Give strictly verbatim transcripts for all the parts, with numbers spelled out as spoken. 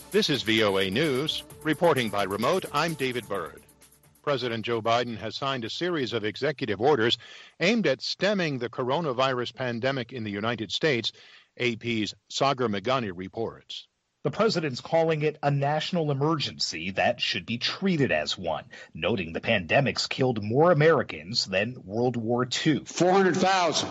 This is V O A News. Reporting by remote, I'm David Byrd. President Joe Biden has signed a series of executive orders aimed at stemming the coronavirus pandemic in the United States, A P's Sagar Meghani reports. The president's calling it a national emergency that should be treated as one, noting the pandemic's killed more Americans than World War Two. four hundred thousand.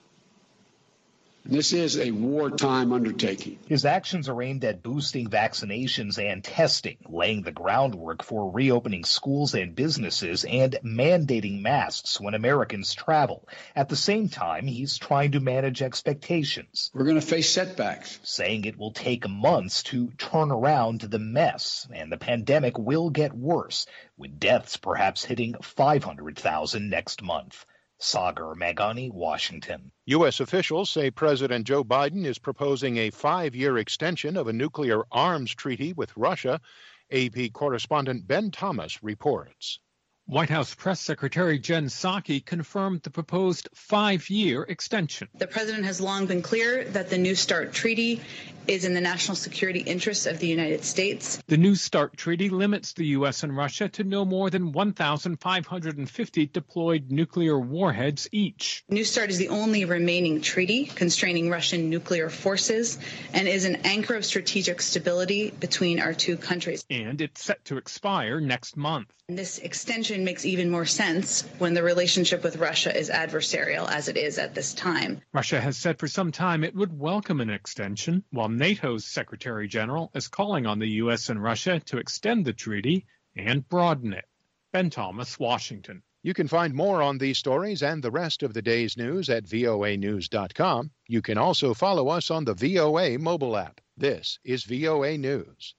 This is a wartime undertaking. His actions are aimed at boosting vaccinations and testing, laying the groundwork for reopening schools and businesses, and mandating masks when Americans travel. At the same time, he's trying to manage expectations. We're going to face setbacks. Saying it will take months to turn around the mess, and the pandemic will get worse, with deaths perhaps hitting five hundred thousand next month. Sagar Meghani, Washington. U S officials say President Joe Biden is proposing a five-year extension of a nuclear arms treaty with Russia. A P correspondent Ben Thomas reports. White House Press Secretary Jen Psaki confirmed the proposed five-year extension. The president has long been clear that the New START treaty is in the national security interests of the United States. The New START treaty limits the U S and Russia to no more than one thousand five hundred fifty deployed nuclear warheads each. New START is the only remaining treaty constraining Russian nuclear forces and is an anchor of strategic stability between our two countries. And it's set to expire next month. And this extension makes even more sense when the relationship with Russia is adversarial, as it is at this time. Russia has said for some time it would welcome an extension, while NATO's Secretary General is calling on the U S and Russia to extend the treaty and broaden it. Ben Thomas, Washington. You can find more on these stories and the rest of the day's news at V O A news dot com. You can also follow us on the V O A mobile app. This is V O A News.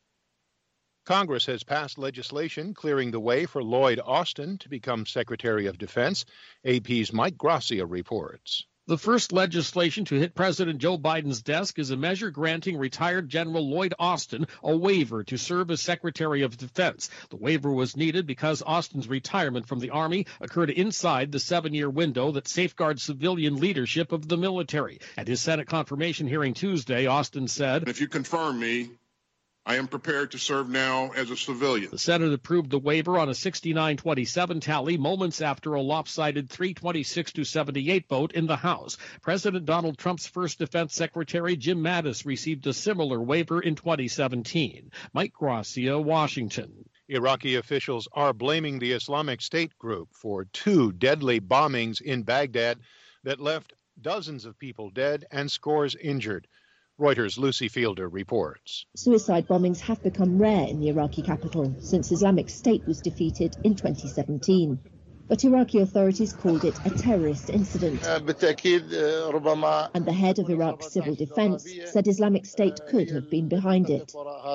Congress has passed legislation clearing the way for Lloyd Austin to become Secretary of Defense. A P's Mike Gracia reports. The first legislation to hit President Joe Biden's desk is a measure granting retired General Lloyd Austin a waiver to serve as Secretary of Defense. The waiver was needed because Austin's retirement from the Army occurred inside the seven-year window that safeguards civilian leadership of the military. At his Senate confirmation hearing Tuesday, Austin said, "If you confirm me, I am prepared to serve now as a civilian." The Senate approved the waiver on a sixty-nine twenty-seven tally moments after a lopsided three twenty-six to seventy-eight vote in the House. President Donald Trump's first defense secretary, Jim Mattis, received a similar waiver in twenty seventeen. Mike Gracia, Washington. Iraqi officials are blaming the Islamic State group for two deadly bombings in Baghdad that left dozens of people dead and scores injured. Reuters' Lucy Fielder reports. Suicide bombings have become rare in the Iraqi capital since Islamic State was defeated in twenty seventeen. But Iraqi authorities called it a terrorist incident. And the head of Iraq's civil defense said Islamic State could have been behind it.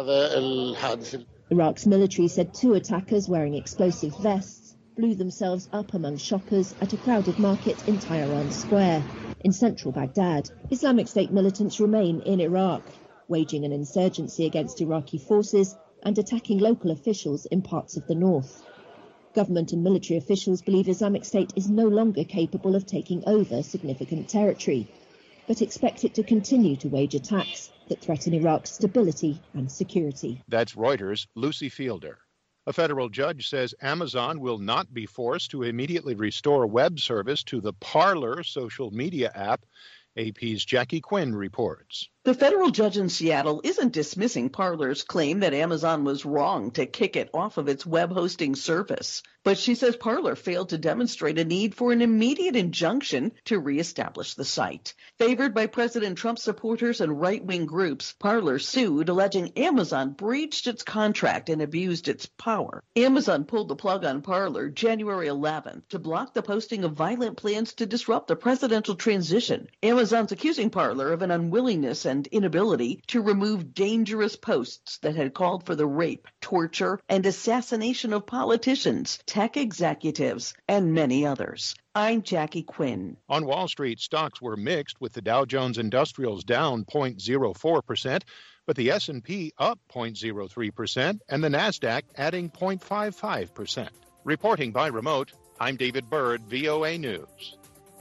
Iraq's military said two attackers wearing explosive vests blew themselves up among shoppers at a crowded market in Tehran Square in central Baghdad. Islamic State militants remain in Iraq, waging an insurgency against Iraqi forces and attacking local officials in parts of the north. Government and military officials believe Islamic State is no longer capable of taking over significant territory, but expect it to continue to wage attacks that threaten Iraq's stability and security. That's Reuters' Lucy Fielder. A federal judge says Amazon will not be forced to immediately restore web service to the Parler social media app. A P's Jackie Quinn reports. The federal judge in Seattle isn't dismissing Parler's claim that Amazon was wrong to kick it off of its web hosting service. But she says Parler failed to demonstrate a need for an immediate injunction to reestablish the site. Favored by President Trump supporters and right-wing groups, Parler sued, alleging Amazon breached its contract and abused its power. Amazon pulled the plug on Parler January eleventh to block the posting of violent plans to disrupt the presidential transition. Amazon's accusing Parler of an unwillingness and inability to remove dangerous posts that had called for the rape, torture, and assassination of politicians, tech executives, and many others. I'm Jackie Quinn. On Wall Street, stocks were mixed, with the Dow Jones Industrials down zero point zero four percent, but the S and P up zero point zero three percent, and the NASDAQ adding zero point five five percent. Reporting by remote, I'm David Byrd, V O A News.